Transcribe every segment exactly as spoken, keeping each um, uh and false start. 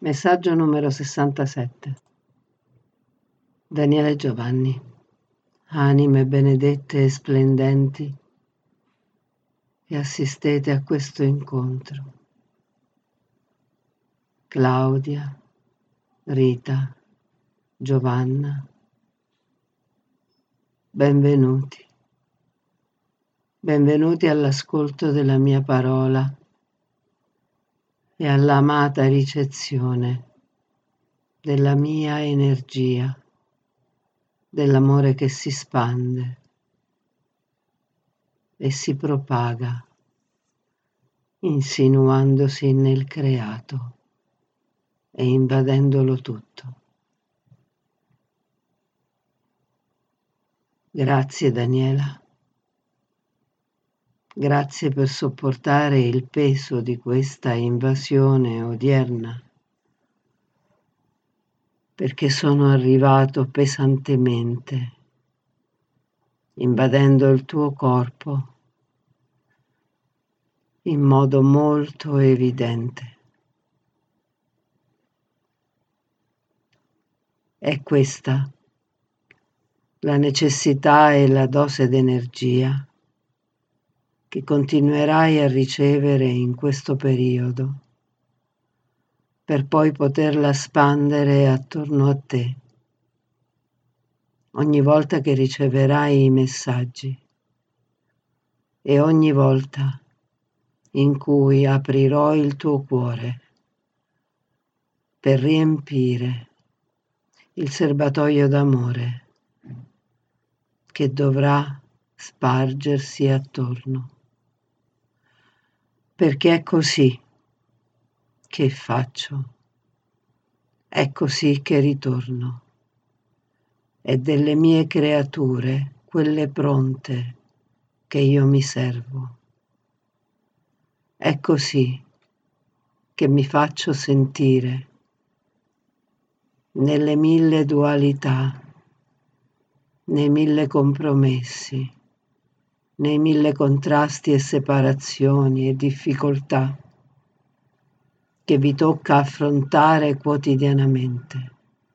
Messaggio numero sessantasette. Daniele Giovanni. Anime benedette e splendenti che assistete a questo incontro. Claudia, Rita, Giovanna, benvenuti. Benvenuti all'ascolto della mia parola e all'amata ricezione della mia energia, dell'amore che si spande e si propaga, insinuandosi nel creato e invadendolo tutto. Grazie Daniela. Grazie per sopportare il peso di questa invasione odierna, perché sono arrivato pesantemente, invadendo il tuo corpo in modo molto evidente. È questa la necessità e la dose d'energia che continuerai a ricevere in questo periodo, per poi poterla spandere attorno a te ogni volta che riceverai i messaggi e ogni volta in cui aprirò il tuo cuore per riempire il serbatoio d'amore che dovrà spargersi attorno. Perché è così che faccio, è così che ritorno. È delle mie creature, quelle pronte, che io mi servo. È così che mi faccio sentire nelle mille dualità, nei mille compromessi, nei mille contrasti e separazioni e difficoltà che vi tocca affrontare quotidianamente.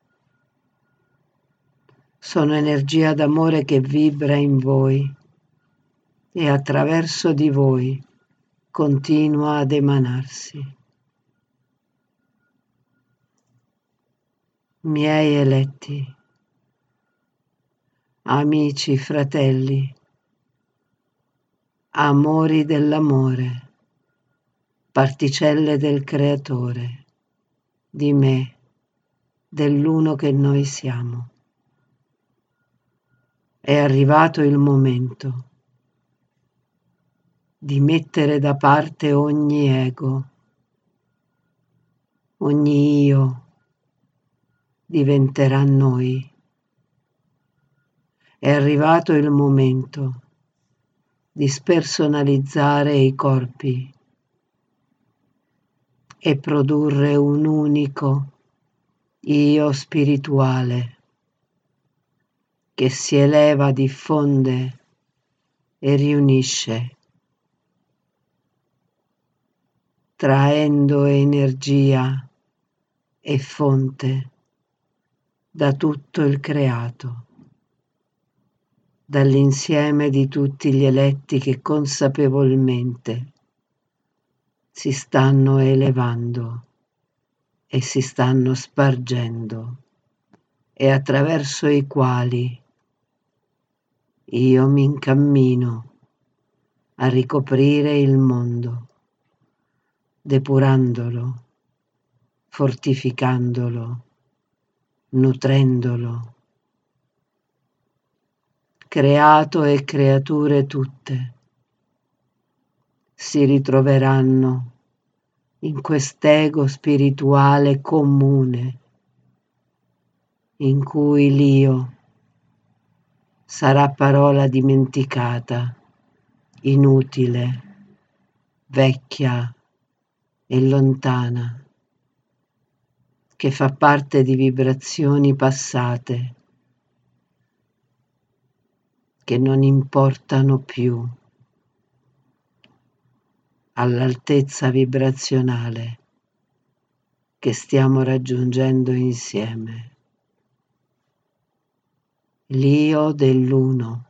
Sono energia d'amore che vibra in voi e attraverso di voi continua ad emanarsi. Miei eletti, amici, fratelli, amori dell'amore, particelle del Creatore, di me, dell'uno che noi siamo. È arrivato il momento di mettere da parte ogni ego, ogni io diventerà noi. È arrivato il momento di spersonalizzare i corpi e produrre un unico io spirituale che si eleva, diffonde e riunisce, traendo energia e fonte da tutto il creato, dall'insieme di tutti gli eletti che consapevolmente si stanno elevando e si stanno spargendo e attraverso i quali io mi incammino a ricoprire il mondo, depurandolo, fortificandolo, nutrendolo. Creato e creature tutte si ritroveranno in quest'ego spirituale comune in cui l'io sarà parola dimenticata, inutile, vecchia e lontana, che fa parte di vibrazioni passate che non importano più all'altezza vibrazionale che stiamo raggiungendo insieme. L'io dell'uno,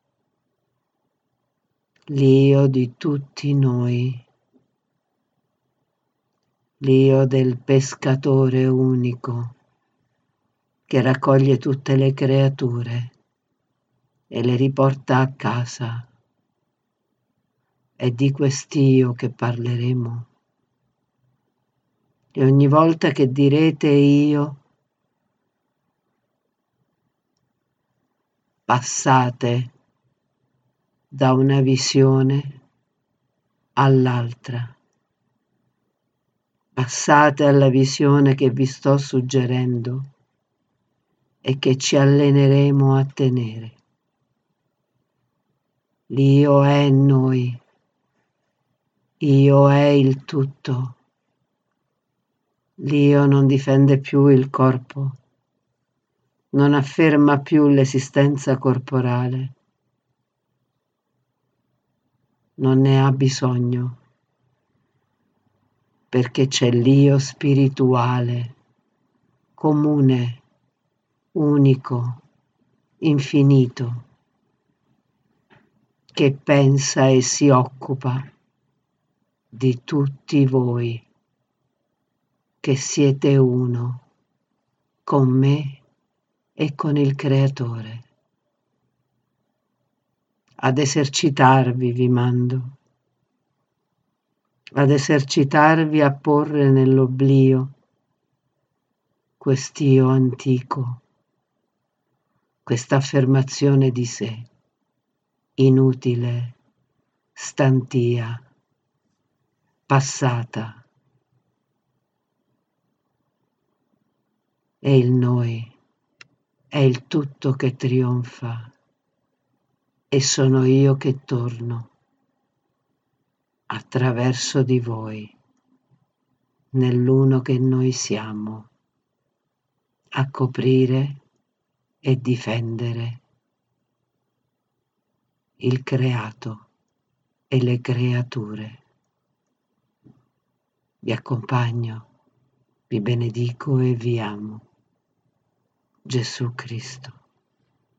l'io di tutti noi, l'io del pescatore unico che raccoglie tutte le creature e le riporta a casa. È di quest'io che parleremo. E ogni volta che direte io, passate da una visione all'altra. Passate alla visione che vi sto suggerendo e che ci alleneremo a tenere. L'io è noi, io è il tutto. L'io non difende più il corpo, non afferma più l'esistenza corporale, non ne ha bisogno, perché c'è l'io spirituale, comune, unico, infinito, che pensa e si occupa di tutti voi, che siete uno con me e con il Creatore. Ad esercitarvi vi mando, ad esercitarvi a porre nell'oblio quest'io antico, questa affermazione di sé, inutile, stantia, passata. E il noi è il tutto che trionfa e sono io che torno attraverso di voi nell'uno che noi siamo a coprire e difendere il creato e le creature. Vi accompagno, vi benedico e vi amo. Gesù Cristo.